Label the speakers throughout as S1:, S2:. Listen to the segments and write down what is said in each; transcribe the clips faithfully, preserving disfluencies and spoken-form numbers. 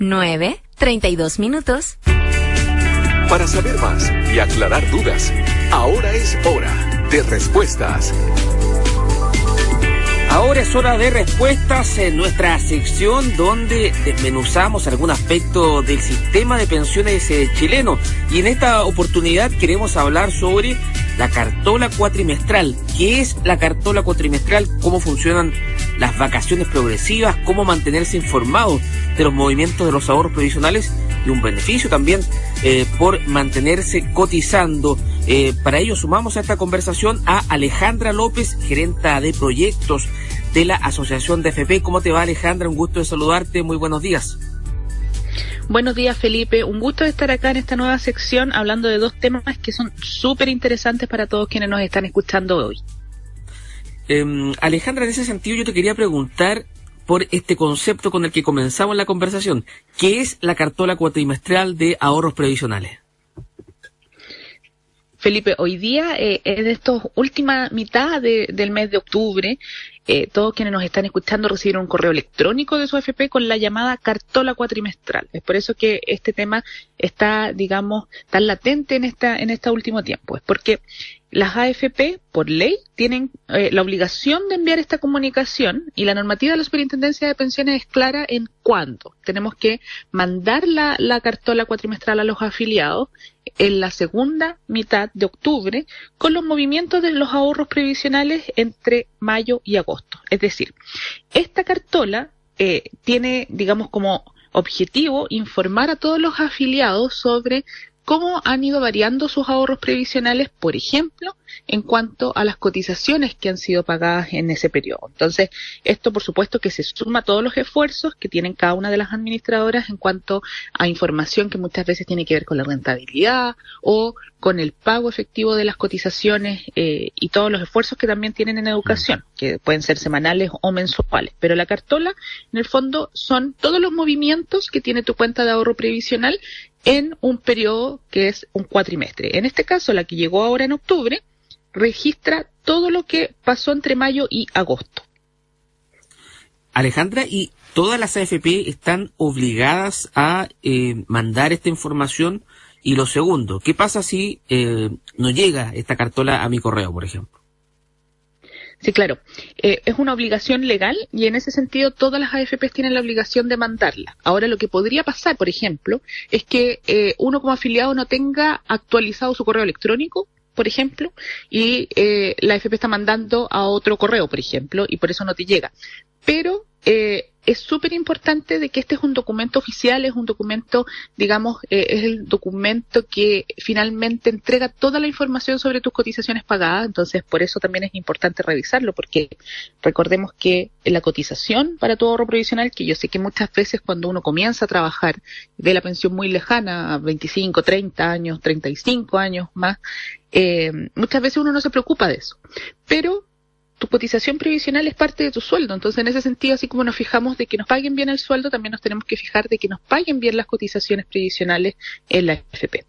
S1: nueve, treinta y dos minutos.
S2: Para saber más y aclarar dudas, ahora es hora de respuestas.
S3: Ahora es hora de respuestas en nuestra sección donde desmenuzamos algún aspecto del sistema de pensiones eh, chileno. Y en esta oportunidad queremos hablar sobre la cartola cuatrimestral. ¿Qué es la cartola cuatrimestral? ¿Cómo funcionan las vacaciones progresivas? ¿Cómo mantenerse informado de los movimientos de los ahorros previsionales? Y un beneficio también eh, por mantenerse cotizando. Eh, para ello sumamos a esta conversación a Alejandra López, gerenta de proyectos de la Asociación de A F P. ¿Cómo te va, Alejandra? Un gusto de saludarte. Muy buenos días.
S4: Buenos días, Felipe. Un gusto de estar acá en esta nueva sección hablando de dos temas que son súper interesantes para todos quienes nos están escuchando hoy.
S3: Eh, Alejandra, en ese sentido yo te quería preguntar por este concepto con el que comenzamos la conversación. ¿Qué es la cartola cuatrimestral de ahorros previsionales?
S4: Felipe, hoy día, eh, en esta última mitad de, del mes de octubre, eh, todos quienes nos están escuchando recibieron un correo electrónico de su A F P con la llamada cartola cuatrimestral. Es por eso que este tema está, digamos, tan latente en esta en este último tiempo. Es porque las A F P, por ley, tienen eh, la obligación de enviar esta comunicación y la normativa de la Superintendencia de Pensiones es clara en cuándo. Tenemos que mandar la, la cartola cuatrimestral a los afiliados en la segunda mitad de octubre con los movimientos de los ahorros previsionales entre mayo y agosto. Es decir, esta cartola eh, tiene, digamos, como objetivo informar a todos los afiliados sobre cómo han ido variando sus ahorros previsionales, por ejemplo, en cuanto a las cotizaciones que han sido pagadas en ese periodo. Entonces, esto por supuesto que se suma a todos los esfuerzos que tienen cada una de las administradoras en cuanto a información que muchas veces tiene que ver con la rentabilidad o con el pago efectivo de las cotizaciones eh, y todos los esfuerzos que también tienen en educación, que pueden ser semanales o mensuales. Pero la cartola, en el fondo, son todos los movimientos que tiene tu cuenta de ahorro previsional en un periodo que es un cuatrimestre. En este caso, la que llegó ahora en octubre, registra todo lo que pasó entre mayo y agosto.
S3: Alejandra, ¿y todas las A F P están obligadas a eh, mandar esta información? Y lo segundo, ¿qué pasa si eh, no llega esta cartola a mi correo, por ejemplo?
S4: Sí, claro. Eh, es una obligación legal y en ese sentido todas las A F P tienen la obligación de mandarla. Ahora, lo que podría pasar, por ejemplo, es que eh, uno como afiliado no tenga actualizado su correo electrónico, por ejemplo, y eh, la A F P está mandando a otro correo, por ejemplo, y por eso no te llega. Pero eh, es súper importante de que este es un documento oficial, es un documento, digamos, eh, es el documento que finalmente entrega toda la información sobre tus cotizaciones pagadas, entonces por eso también es importante revisarlo, porque recordemos que la cotización para tu ahorro previsional, que yo sé que muchas veces cuando uno comienza a trabajar de la pensión muy lejana, veinticinco, treinta años, treinta y cinco años más, eh, muchas veces uno no se preocupa de eso, pero tu cotización previsional es parte de tu sueldo, entonces en ese sentido, así como nos fijamos de que nos paguen bien el sueldo, también nos tenemos que fijar de que nos paguen bien las cotizaciones previsionales en la A F P.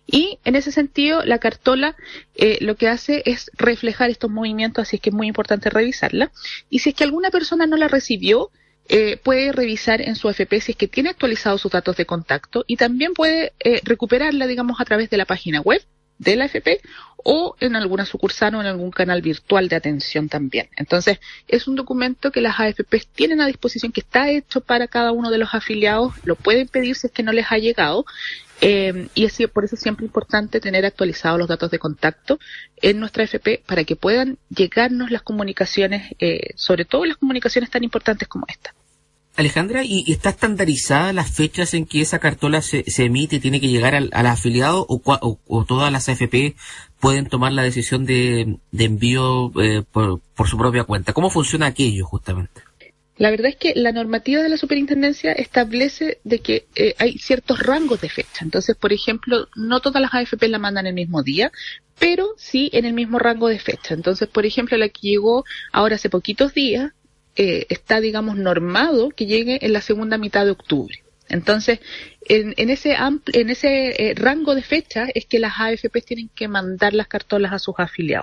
S4: Y en ese sentido, la cartola eh, lo que hace es reflejar estos movimientos, así es que es muy importante revisarla. Y si es que alguna persona no la recibió, eh, puede revisar en su A F P si es que tiene actualizados sus datos de contacto y también puede eh, recuperarla, digamos, a través de la página web de la A F P o en alguna sucursal o en algún canal virtual de atención también. Entonces, es un documento que las A F P tienen a disposición, que está hecho para cada uno de los afiliados, lo pueden pedir si es que no les ha llegado, eh, y es por eso es siempre importante tener actualizados los datos de contacto en nuestra A F P para que puedan llegarnos las comunicaciones, eh, sobre todo las comunicaciones tan importantes como esta.
S3: Alejandra, ¿y, y está estandarizada las fechas en que esa cartola se, se emite y tiene que llegar al, al afiliado o, o, o todas las A F P pueden tomar la decisión de, de envío eh, por, por su propia cuenta? ¿Cómo funciona aquello justamente?
S4: La verdad es que la normativa de la superintendencia establece de que eh, hay ciertos rangos de fecha. Entonces, por ejemplo, no todas las A F P la mandan el mismo día, pero sí en el mismo rango de fecha. Entonces, por ejemplo, la que llegó ahora hace poquitos días, Eh, está, digamos, normado que llegue en la segunda mitad de octubre. Entonces, en, en ese ampl- en ese eh, rango de fechas es que las A F P tienen que mandar las cartolas a sus afiliados.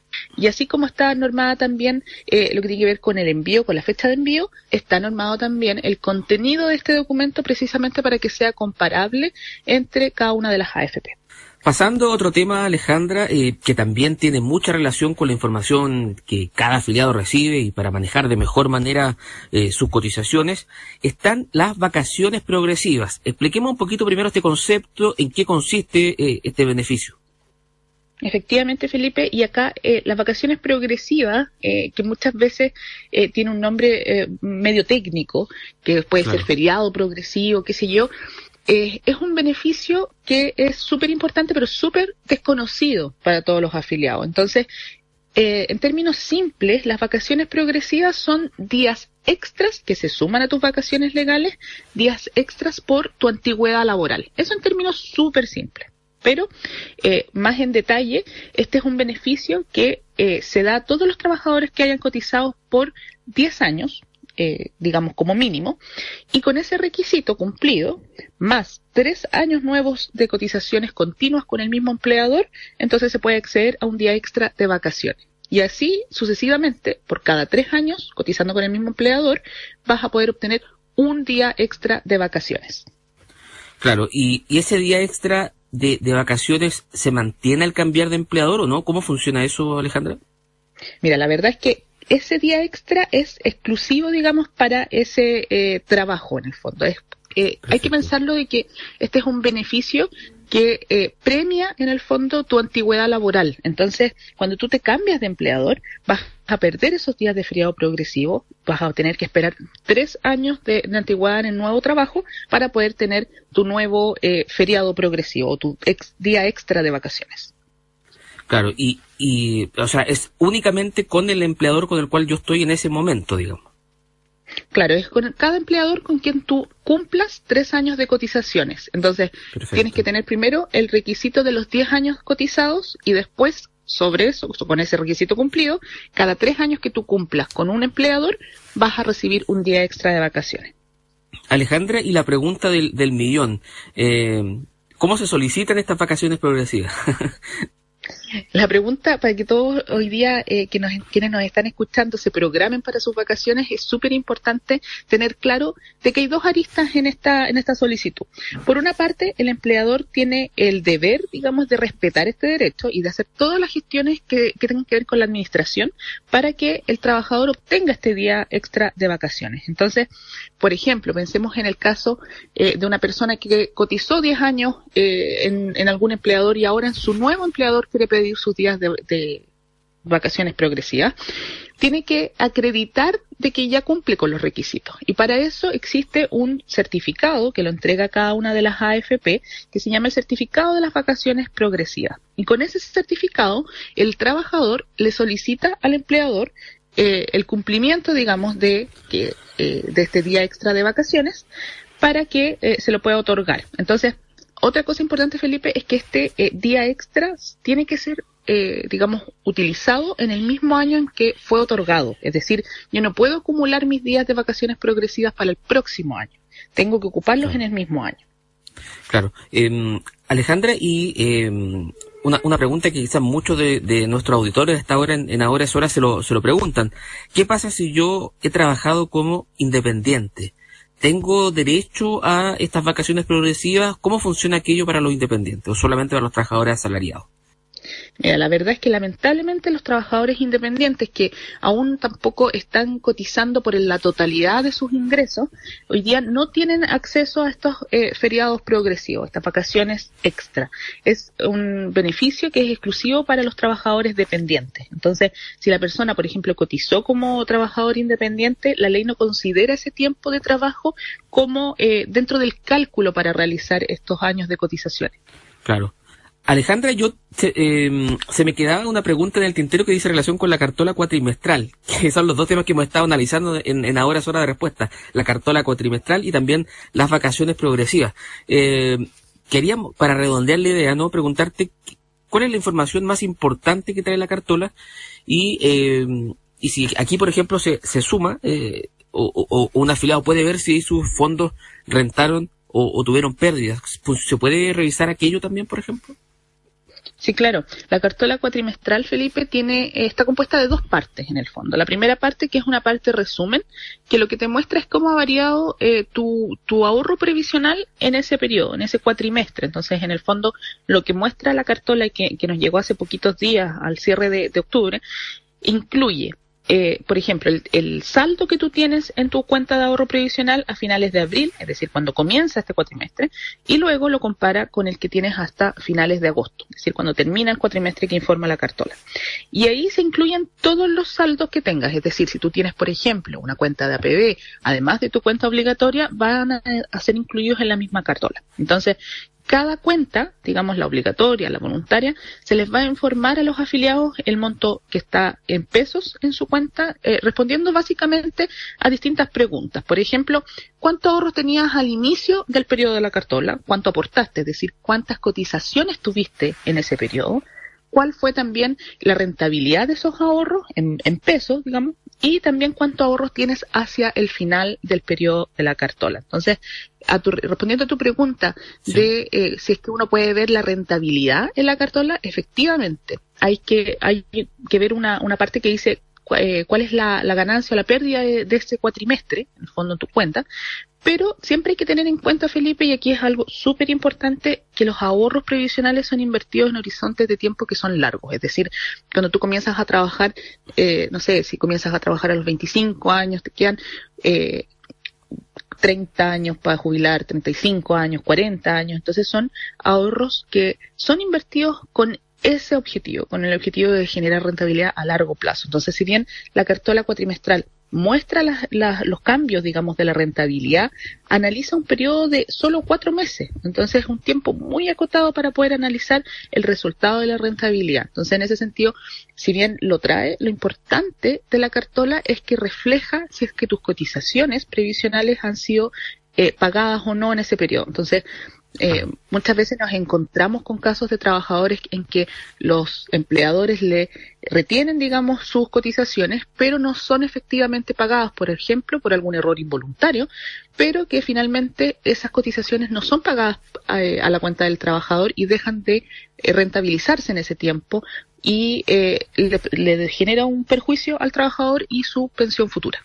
S4: Y así como está normada también eh, lo que tiene que ver con el envío, con la fecha de envío, está normado también el contenido de este documento precisamente para que sea comparable entre cada una de las A F P.
S3: Pasando a otro tema, Alejandra, eh, que también tiene mucha relación con la información que cada afiliado recibe y para manejar de mejor manera eh, sus cotizaciones, están las vacaciones progresivas. Expliquemos un poquito primero este concepto, en qué consiste eh, este beneficio.
S4: Efectivamente, Felipe, y acá eh, las vacaciones progresivas, eh, que muchas veces eh, tiene un nombre eh, medio técnico, que puede claro. ser feriado progresivo, qué sé yo, eh, es un beneficio que es súper importante, pero súper desconocido para todos los afiliados. Entonces, eh, en términos simples, las vacaciones progresivas son días extras que se suman a tus vacaciones legales, días extras por tu antigüedad laboral. Eso en términos súper simples. Pero, eh, más en detalle, este es un beneficio que eh, se da a todos los trabajadores que hayan cotizado por diez años, eh, digamos como mínimo, y con ese requisito cumplido, más tres años nuevos de cotizaciones continuas con el mismo empleador, entonces se puede acceder a un día extra de vacaciones. Y así, sucesivamente, por cada tres años, cotizando con el mismo empleador, vas a poder obtener un día extra de vacaciones.
S3: Claro, y, y ese día extra de, de vacaciones, ¿se mantiene al cambiar de empleador o no? ¿Cómo funciona eso, Alejandra?
S4: Mira, la verdad es que ese día extra es exclusivo, digamos, para ese eh, trabajo, en el fondo. Es, eh, hay que pensarlo de que este es un beneficio que eh, premia, en el fondo, tu antigüedad laboral. Entonces, cuando tú te cambias de empleador, vas a perder esos días de feriado progresivo, vas a tener que esperar tres años de, de antigüedad en el nuevo trabajo para poder tener tu nuevo eh, feriado progresivo, o tu ex, día extra de vacaciones.
S3: Claro, y, y, o sea, es únicamente con el empleador con el cual yo estoy en ese momento, digamos.
S4: Claro, es con cada empleador con quien tú cumplas tres años de cotizaciones. Entonces, perfecto, tienes que tener primero el requisito de los diez años cotizados y después, sobre eso, con ese requisito cumplido, cada tres años que tú cumplas con un empleador, vas a recibir un día extra de vacaciones.
S3: Alejandra, y la pregunta del, del millón, eh, ¿cómo se solicitan estas vacaciones progresivas?
S4: La pregunta para que todos hoy día eh, que nos, quienes nos están escuchando se programen para sus vacaciones, es súper importante tener claro de que hay dos aristas en esta en esta solicitud. Por una parte, el empleador tiene el deber, digamos, de respetar este derecho y de hacer todas las gestiones que, que tengan que ver con la administración para que el trabajador obtenga este día extra de vacaciones. Entonces, por ejemplo, pensemos en el caso eh, de una persona que cotizó diez años eh, en, en algún empleador y ahora en su nuevo empleador quiere pedir sus días de, de vacaciones progresivas, tiene que acreditar de que ya cumple con los requisitos. Y para eso existe un certificado que lo entrega cada una de las A F P, que se llama el certificado de las vacaciones progresivas. Y con ese certificado, el trabajador le solicita al empleador eh, el cumplimiento, digamos, de, que, eh, de este día extra de vacaciones para que eh, se lo pueda otorgar. Entonces, otra cosa importante, Felipe, es que este eh, día extra tiene que ser, eh, digamos, utilizado en el mismo año en que fue otorgado. Es decir, yo no puedo acumular mis días de vacaciones progresivas para el próximo año. Tengo que ocuparlos en el mismo año.
S3: Claro. Eh, Alejandra, y eh, una, una pregunta que quizás muchos de, de nuestros auditores a esta hora, en, en ahora es hora, se lo, se lo preguntan. ¿Qué pasa si yo he trabajado como independiente? ¿Tengo derecho a estas vacaciones progresivas? ¿Cómo funciona aquello para los independientes o solamente para los trabajadores asalariados?
S4: Mira, la verdad es que lamentablemente los trabajadores independientes que aún tampoco están cotizando por la totalidad de sus ingresos, hoy día no tienen acceso a estos eh, feriados progresivos, estas vacaciones extra. Es un beneficio que es exclusivo para los trabajadores dependientes. Entonces, si la persona, por ejemplo, cotizó como trabajador independiente, la ley no considera ese tiempo de trabajo como eh, dentro del cálculo para realizar estos años de cotizaciones.
S3: Claro. Alejandra, yo se, eh, se me quedaba una pregunta en el tintero que dice relación con la cartola cuatrimestral, que son los dos temas que hemos estado analizando en, en ahora es hora de respuesta, la cartola cuatrimestral y también las vacaciones progresivas. Eh, queríamos, para redondear la idea, ¿no?, preguntarte cuál es la información más importante que trae la cartola y, eh, y si aquí, por ejemplo, se, se suma, eh, o, o, o un afiliado puede ver si sus fondos rentaron o, o tuvieron pérdidas. ¿Se puede revisar aquello también, por ejemplo?
S4: Sí, claro. La cartola cuatrimestral, Felipe, tiene eh, está compuesta de dos partes en el fondo. La primera parte, que es una parte resumen, que lo que te muestra es cómo ha variado eh, tu, tu ahorro previsional en ese periodo, en ese cuatrimestre. Entonces, en el fondo, lo que muestra la cartola que, que nos llegó hace poquitos días al cierre de, de octubre, incluye Eh, por ejemplo, el, el saldo que tú tienes en tu cuenta de ahorro previsional a finales de abril, es decir, cuando comienza este cuatrimestre, y luego lo compara con el que tienes hasta finales de agosto, es decir, cuando termina el cuatrimestre que informa la cartola. Y ahí se incluyen todos los saldos que tengas, es decir, si tú tienes, por ejemplo, una cuenta de A P B, además de tu cuenta obligatoria, van a, a ser incluidos en la misma cartola. Entonces, cada cuenta, digamos la obligatoria, la voluntaria, se les va a informar a los afiliados el monto que está en pesos en su cuenta, eh, respondiendo básicamente a distintas preguntas. Por ejemplo, ¿cuántos ahorros tenías al inicio del periodo de la cartola? ¿Cuánto aportaste? Es decir, ¿cuántas cotizaciones tuviste en ese periodo? ¿Cuál fue también la rentabilidad de esos ahorros en, en pesos, digamos? Y también cuántos ahorros tienes hacia el final del periodo de la cartola. Entonces, a tu, respondiendo a tu pregunta sí. de eh, si es que uno puede ver la rentabilidad en la cartola, efectivamente, hay que hay que ver una, una parte que dice eh, cuál es la, la ganancia o la pérdida de, de ese cuatrimestre, en el fondo en tu cuenta, pero siempre hay que tener en cuenta, Felipe, y aquí es algo súper importante, que los ahorros previsionales son invertidos en horizontes de tiempo que son largos. Es decir, cuando tú comienzas a trabajar, eh, no sé, si comienzas a trabajar a los veinticinco años, te quedan eh, treinta años para jubilar, treinta y cinco años, cuarenta años. Entonces son ahorros que son invertidos con ese objetivo, con el objetivo de generar rentabilidad a largo plazo. Entonces, si bien la cartola cuatrimestral muestra las, las, los cambios, digamos, de la rentabilidad, analiza un periodo de solo cuatro meses. Entonces, es un tiempo muy acotado para poder analizar el resultado de la rentabilidad. Entonces, en ese sentido, si bien lo trae, lo importante de la cartola es que refleja si es que tus cotizaciones previsionales han sido eh, pagadas o no en ese periodo. Entonces, Eh, muchas veces nos encontramos con casos de trabajadores en que los empleadores le retienen, digamos, sus cotizaciones, pero no son efectivamente pagadas, por ejemplo, por algún error involuntario, pero que finalmente esas cotizaciones no son pagadas eh, a la cuenta del trabajador y dejan de eh, rentabilizarse en ese tiempo y eh, le, le genera un perjuicio al trabajador y su pensión futura.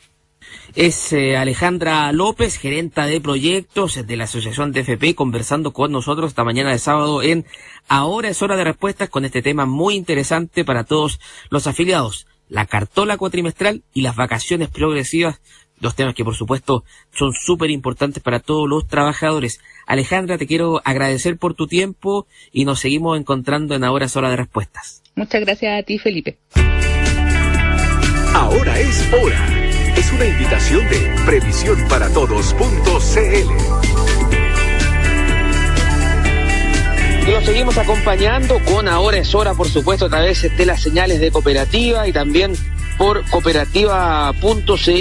S3: Es eh, Alejandra López, gerenta de proyectos de la Asociación de F P, conversando con nosotros esta mañana de sábado en Ahora es Hora de Respuestas, con este tema muy interesante para todos los afiliados, la cartola cuatrimestral y las vacaciones progresivas, dos temas que por supuesto son súper importantes para todos los trabajadores. Alejandra, te quiero agradecer por tu tiempo y nos seguimos encontrando en Ahora es Hora de Respuestas.
S4: Muchas gracias a ti, Felipe.
S2: Ahora es hora. Es una invitación de previsión para todos punto c l.
S3: Y los seguimos acompañando con Ahora es Hora, por supuesto, a través de las señales de Cooperativa y también por cooperativa punto c l.